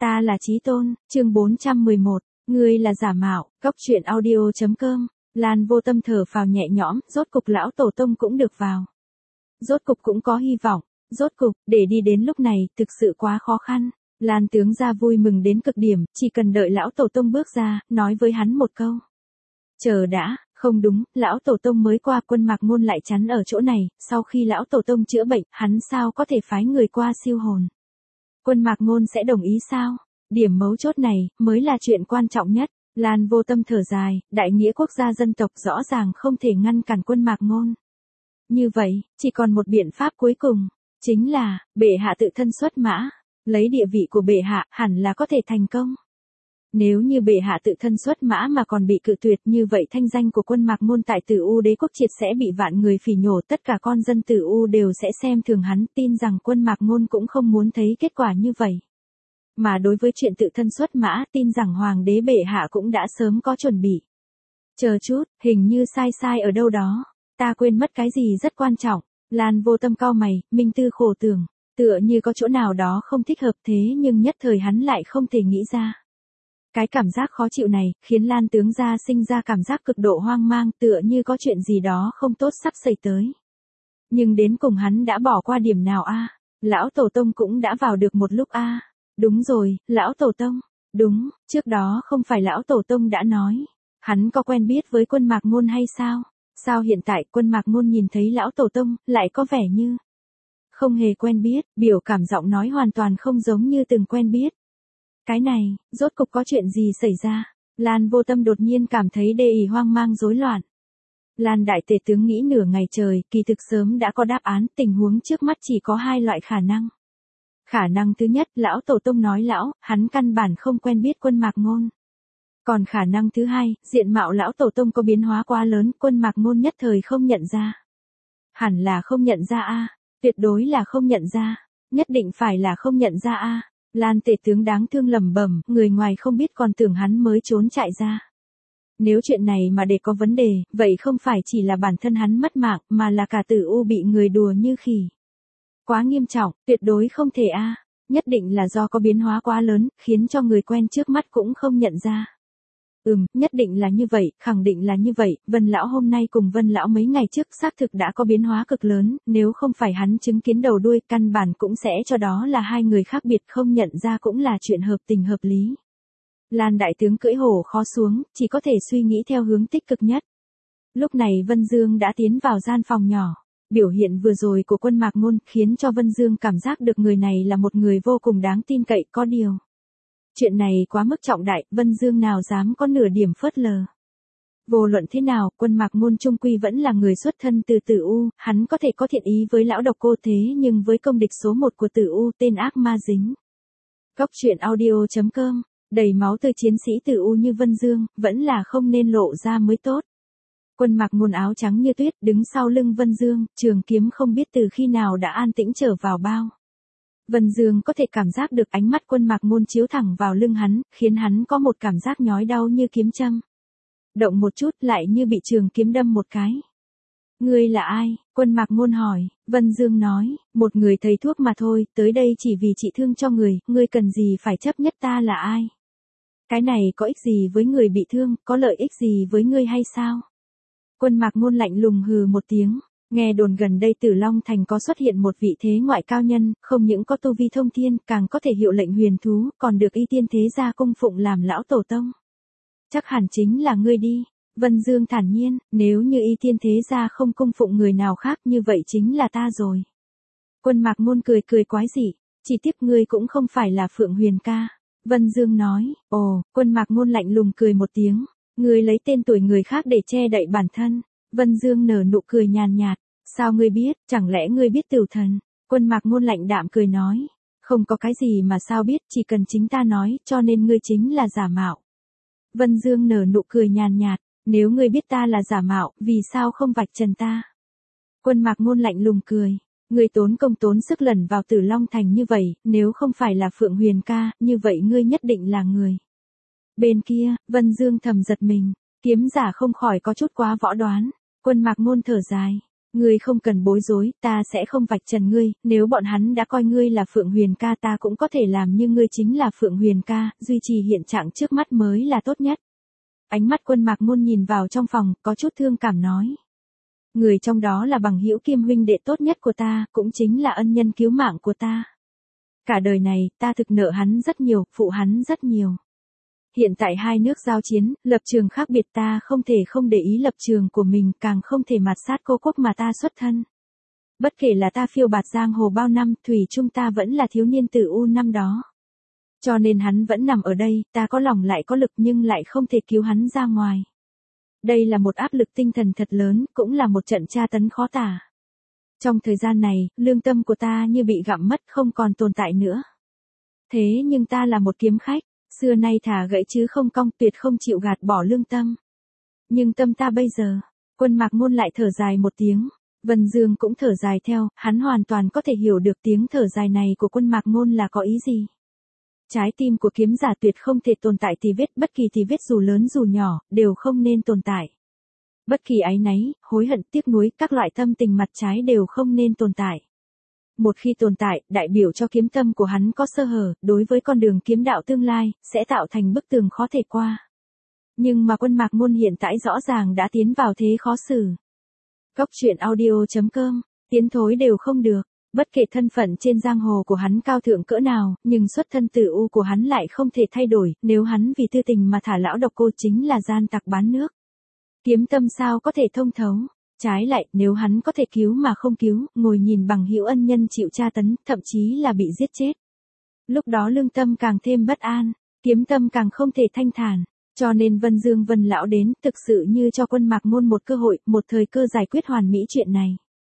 Ta là Chí Tôn, chương 411, ngươi là giả mạo, Cốc Truyện Audio.com. Lan Vô Tâm thở phào nhẹ nhõm, rốt cục lão tổ tông cũng được vào. Rốt cục cũng có hy vọng, rốt cục, để đi đến lúc này, thực sự quá khó khăn. Lan tướng gia vui mừng đến cực điểm, chỉ cần đợi lão tổ tông bước ra, nói với hắn một câu. Chờ đã, không đúng, lão tổ tông mới qua, Quân Mạc Ngôn lại chắn ở chỗ này, sau khi lão tổ tông chữa bệnh, hắn sao có thể phái người qua siêu hồn. Quân Mạc Ngôn sẽ đồng ý sao? Điểm mấu chốt này, mới là chuyện quan trọng nhất. Lan Vô Tâm thở dài, đại nghĩa quốc gia dân tộc rõ ràng không thể ngăn cản Quân Mạc Ngôn. Như vậy, chỉ còn một biện pháp cuối cùng, chính là, bệ hạ tự thân xuất mã, lấy địa vị của bệ hạ, hẳn là có thể thành công. Nếu như bệ hạ tự thân xuất mã mà còn bị cự tuyệt, như vậy thanh danh của Quân Mạc Ngôn tại Tử U đế quốc triệt sẽ bị vạn người phỉ nhổ, tất cả con dân Tử U đều sẽ xem thường hắn, tin rằng Quân Mạc Ngôn cũng không muốn thấy kết quả như vậy. Mà đối với chuyện tự thân xuất mã, tin rằng hoàng đế bệ hạ cũng đã sớm có chuẩn bị. Chờ chút, hình như sai ở đâu đó, ta quên mất cái gì rất quan trọng. Lan Vô Tâm cau mày, minh tư khổ tưởng, tựa như có chỗ nào đó không thích hợp, thế nhưng nhất thời hắn lại không thể nghĩ ra. Cái cảm giác khó chịu này, khiến Lan tướng gia sinh ra cảm giác cực độ hoang mang, tựa như có chuyện gì đó không tốt sắp xảy tới. Nhưng đến cùng hắn đã bỏ qua điểm nào a? Lão tổ tông cũng đã vào được một lúc a. Đúng rồi, lão tổ tông. Đúng, trước đó không phải lão tổ tông đã nói. Hắn có quen biết với Quân Mạc Ngôn hay sao? Sao hiện tại Quân Mạc Ngôn nhìn thấy lão tổ tông, lại có vẻ như không hề quen biết, biểu cảm giọng nói hoàn toàn không giống như từng quen biết. Cái này, rốt cục có chuyện gì xảy ra? Lan Vô Tâm đột nhiên cảm thấy đê ỉ hoang mang rối loạn. Lan đại tể tướng nghĩ nửa ngày trời, kỳ thực sớm đã có đáp án, tình huống trước mắt chỉ có hai loại khả năng. Khả năng thứ nhất, lão tổ tông nói hắn căn bản không quen biết Quân Mạc Ngôn. Còn khả năng thứ hai, diện mạo lão tổ tông có biến hóa quá lớn, Quân Mạc Ngôn nhất thời không nhận ra. Hẳn là không nhận ra a, tuyệt đối là không nhận ra, nhất định phải là không nhận ra a. Lan tể tướng đáng thương lẩm bẩm, người ngoài không biết còn tưởng hắn mới trốn chạy ra. Nếu chuyện này mà để có vấn đề, vậy không phải chỉ là bản thân hắn mất mạng, mà là cả Tử U bị người đùa như khỉ. Quá nghiêm trọng, tuyệt đối không thể a, nhất định là do có biến hóa quá lớn, khiến cho người quen trước mắt cũng không nhận ra. Nhất định là như vậy, khẳng định là như vậy, Vân lão hôm nay cùng Vân lão mấy ngày trước xác thực đã có biến hóa cực lớn, nếu không phải hắn chứng kiến đầu đuôi, căn bản cũng sẽ cho đó là hai người khác biệt, không nhận ra cũng là chuyện hợp tình hợp lý. Lan đại tướng cưỡi hổ khó xuống, chỉ có thể suy nghĩ theo hướng tích cực nhất. Lúc này Vân Dương đã tiến vào gian phòng nhỏ. Biểu hiện vừa rồi của Quân Mạc Ngôn khiến cho Vân Dương cảm giác được người này là một người vô cùng đáng tin cậy, có điều. Chuyện này quá mức trọng đại, Vân Dương nào dám có nửa điểm phớt lờ. Vô luận thế nào, Quân Mạc Ngôn chung quy vẫn là người xuất thân từ Tử U, hắn có thể có thiện ý với lão độc cô, thế nhưng với công địch số 1 của Tử U tên ác ma dính. Cốc Truyện Audio.com, đầy máu từ chiến sĩ Tử U như Vân Dương, vẫn là không nên lộ ra mới tốt. Quân Mạc Ngôn áo trắng như tuyết, đứng sau lưng Vân Dương, trường kiếm không biết từ khi nào đã an tĩnh trở vào bao. Vân Dương có thể cảm giác được ánh mắt Quân Mạc Ngôn chiếu thẳng vào lưng hắn, khiến hắn có một cảm giác nhói đau như kiếm châm. Động một chút lại như bị trường kiếm đâm một cái. Ngươi là ai? Quân Mạc Ngôn hỏi. Vân Dương nói, một người thầy thuốc mà thôi, tới đây chỉ vì trị thương cho người, ngươi cần gì phải chấp nhất ta là ai? Cái này có ích gì với người bị thương, có lợi ích gì với ngươi hay sao? Quân Mạc Ngôn lạnh lùng hừ một tiếng, nghe đồn gần đây Tử Long Thành có xuất hiện một vị thế ngoại cao nhân, không những có tu vi thông thiên, càng có thể hiệu lệnh huyền thú, còn được Y Tiên Thế gia cung phụng làm lão tổ tông. Chắc hẳn chính là ngươi đi. Vân Dương thản nhiên, nếu như Y Tiên Thế gia không cung phụng người nào khác, như vậy chính là ta rồi. Quân Mạc Ngôn cười quái dị, chỉ tiếp ngươi cũng không phải là Phượng Huyền ca. Vân Dương nói, Quân Mạc Ngôn lạnh lùng cười một tiếng. Ngươi lấy tên tuổi người khác để che đậy bản thân. Vân Dương nở nụ cười nhàn nhạt. Sao ngươi biết, chẳng lẽ ngươi biết Tửu Thần? Quân Mạc Ngôn lạnh đạm cười nói. Không có cái gì mà sao biết, chỉ cần chính ta nói, cho nên ngươi chính là giả mạo. Vân Dương nở nụ cười nhàn nhạt. Nếu ngươi biết ta là giả mạo, vì sao không vạch trần ta? Quân Mạc Ngôn lạnh lùng cười. Ngươi tốn công tốn sức lần vào Tử Long Thành như vậy, nếu không phải là Phượng Huyền ca, như vậy ngươi nhất định là người. Bên kia, Vân Dương thầm giật mình, kiếm giả không khỏi có chút quá võ đoán. Quân Mạc Ngôn thở dài, Ngươi không cần bối rối, ta sẽ không vạch trần ngươi, nếu bọn hắn đã coi ngươi là Phượng Huyền ca ta cũng có thể làm như ngươi chính là Phượng Huyền ca, duy trì hiện trạng trước mắt mới là tốt nhất. Ánh mắt Quân Mạc Ngôn nhìn vào trong phòng, có chút thương cảm nói. Người trong đó là bằng hữu kiêm huynh đệ tốt nhất của ta, cũng chính là ân nhân cứu mạng của ta. Cả đời này, ta thực nợ hắn rất nhiều, phụ hắn rất nhiều. Hiện tại hai nước giao chiến, lập trường khác biệt ta không thể không để ý lập trường của mình, càng không thể mạt sát cô quốc mà ta xuất thân. Bất kể là ta phiêu bạt giang hồ bao năm, thủy chung ta vẫn là thiếu niên tử u năm đó. Cho nên hắn vẫn nằm ở đây, ta có lòng lại có lực nhưng lại không thể cứu hắn ra ngoài. Đây là một áp lực tinh thần thật lớn, cũng là một trận tra tấn khó tả. Trong thời gian này, lương tâm của ta như bị gặm mất không còn tồn tại nữa. Thế nhưng ta là một kiếm khách, xưa nay thả gãy chứ không cong, tuyệt không chịu gạt bỏ lương tâm. Nhưng tâm ta bây giờ, Quân Mạc Ngôn lại thở dài một tiếng. Vân Dương cũng thở dài theo, hắn hoàn toàn có thể hiểu được tiếng thở dài này của Quân Mạc Ngôn là có ý gì. Trái tim của kiếm giả tuyệt không thể tồn tại tì vết, bất kỳ tì vết dù lớn dù nhỏ, đều không nên tồn tại. Bất kỳ áy náy, hối hận, tiếc nuối, các loại tâm tình mặt trái đều không nên tồn tại. Một khi tồn tại, đại biểu cho kiếm tâm của hắn có sơ hở, đối với con đường kiếm đạo tương lai, sẽ tạo thành bức tường khó thể qua. Nhưng mà Quân Mạc Ngôn hiện tại rõ ràng đã tiến vào thế khó xử. Cốc truyện audio.com, tiến thối đều không được. Bất kể thân phận trên giang hồ của hắn cao thượng cỡ nào, nhưng xuất thân tử u của hắn lại không thể thay đổi, nếu hắn vì tư tình mà thả lão độc cô chính là gian tặc bán nước. Kiếm tâm sao có thể thông thấu, trái lại, nếu hắn có thể cứu mà không cứu, ngồi nhìn bằng hữu ân nhân chịu tra tấn, thậm chí là bị giết chết. Lúc đó lương tâm càng thêm bất an, kiếm tâm càng không thể thanh thản, cho nên Vân Dương Vân lão đến, thực sự như cho Quân Mạc Ngôn một cơ hội, một thời cơ giải quyết hoàn mỹ chuyện này.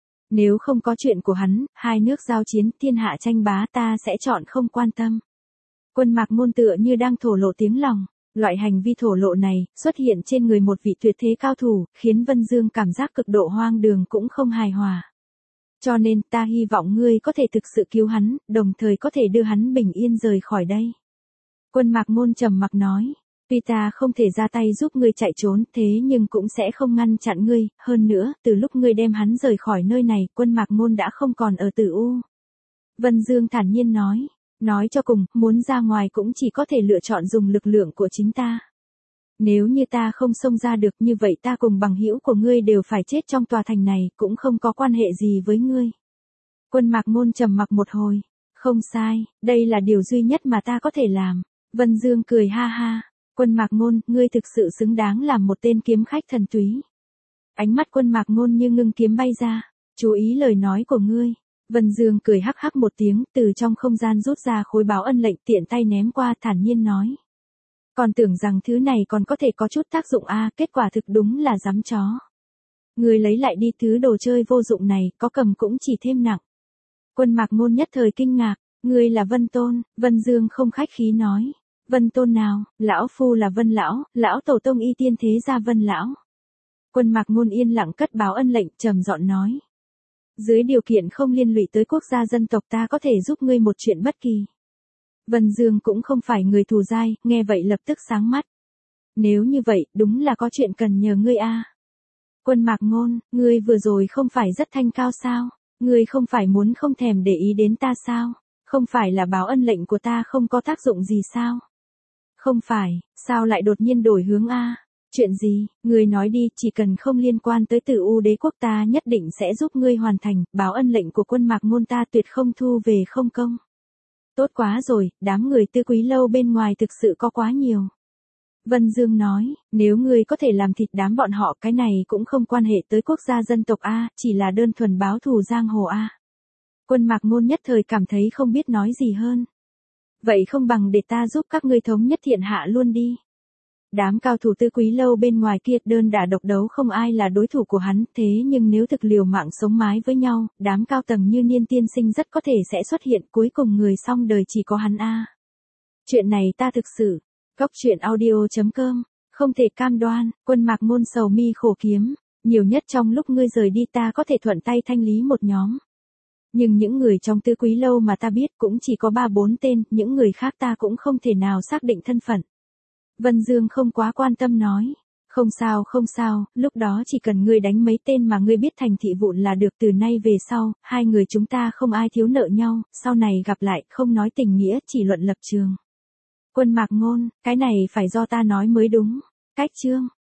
Nếu không có chuyện của hắn, hai nước giao chiến, thiên hạ tranh bá ta sẽ chọn không quan tâm. Quân Mạc Ngôn tựa như đang thổ lộ tiếng lòng, loại hành vi thổ lộ này, xuất hiện trên người một vị tuyệt thế cao thủ, khiến Vân Dương cảm giác cực độ hoang đường cũng không hài hòa. Cho nên ta hy vọng ngươi có thể thực sự cứu hắn, đồng thời có thể đưa hắn bình yên rời khỏi đây. Quân Mạc Ngôn trầm mặc nói. Tuy ta không thể ra tay giúp ngươi chạy trốn, thế nhưng cũng sẽ không ngăn chặn ngươi, hơn nữa, từ lúc ngươi đem hắn rời khỏi nơi này, Quân Mạc Ngôn đã không còn ở Tử U. Vân Dương thản nhiên nói cho cùng, muốn ra ngoài cũng chỉ có thể lựa chọn dùng lực lượng của chính ta. Nếu như ta không xông ra được như vậy ta cùng bằng hữu của ngươi đều phải chết trong tòa thành này, cũng không có quan hệ gì với ngươi. Quân Mạc Ngôn trầm mặc một hồi, không sai, đây là điều duy nhất mà ta có thể làm. Vân Dương cười ha ha. Quân Mạc Ngôn, ngươi thực sự xứng đáng làm một tên kiếm khách thần túy. Ánh mắt Quân Mạc Ngôn như ngưng kiếm bay ra, chú ý lời nói của ngươi. Vân Dương cười hắc hắc một tiếng, từ trong không gian rút ra khối báo ân lệnh tiện tay ném qua, thản nhiên nói. Còn tưởng rằng thứ này còn có thể có chút tác dụng kết quả thực đúng là giám chó. Ngươi lấy lại đi thứ đồ chơi vô dụng này, có cầm cũng chỉ thêm nặng. Quân Mạc Ngôn nhất thời kinh ngạc, ngươi là Vân Tôn, Vân Dương không khách khí nói. Vân Tôn nào, lão phu là Vân Lão, lão tổ tông y tiên thế gia Vân Lão. Quân Mạc Ngôn yên lặng cất báo ân lệnh, trầm giọng nói. Dưới điều kiện không liên lụy tới quốc gia dân tộc ta có thể giúp ngươi một chuyện bất kỳ. Vân Dương cũng không phải người thù dai, nghe vậy lập tức sáng mắt. Nếu như vậy, đúng là có chuyện cần nhờ ngươi Quân Mạc Ngôn, ngươi vừa rồi không phải rất thanh cao sao? Ngươi không phải muốn không thèm để ý đến ta sao? Không phải là báo ân lệnh của ta không có tác dụng gì sao? Không phải, sao lại đột nhiên đổi hướng Chuyện gì, ngươi nói đi, chỉ cần không liên quan tới Tử U đế quốc ta nhất định sẽ giúp ngươi hoàn thành, báo ân lệnh của Quân Mạc Ngôn ta tuyệt không thu về không công. Tốt quá rồi, đám người Tư Quý lâu bên ngoài thực sự có quá nhiều. Vân Dương nói, nếu ngươi có thể làm thịt đám bọn họ, cái này cũng không quan hệ tới quốc gia dân tộc chỉ là đơn thuần báo thù giang hồ Quân Mạc Ngôn nhất thời cảm thấy không biết nói gì hơn. Vậy không bằng để ta giúp các ngươi thống nhất thiên hạ luôn đi. Đám cao thủ Tư Quý lâu bên ngoài kia đơn đả độc đấu không ai là đối thủ của hắn, thế nhưng nếu thực liều mạng sống mái với nhau, đám cao tầng như Niên tiên sinh rất có thể sẽ xuất hiện, cuối cùng người xong đời chỉ có hắn Chuyện này ta thực sự, Cốc truyện audio.com, không thể cam đoan. Quân Mạc Ngôn sầu mi khổ kiếm, nhiều nhất trong lúc ngươi rời đi ta có thể thuận tay thanh lý một nhóm. Nhưng những người trong Tư Quý lâu mà ta biết cũng chỉ có 3-4 tên, những người khác ta cũng không thể nào xác định thân phận. Vân Dương không quá quan tâm nói, Không sao, lúc đó chỉ cần ngươi đánh mấy tên mà ngươi biết thành thị vụn là được, từ nay về sau, hai người chúng ta không ai thiếu nợ nhau, sau này gặp lại, không nói tình nghĩa, chỉ luận lập trường. Quân Mạc Ngôn, cái này phải do ta nói mới đúng. Cách chương.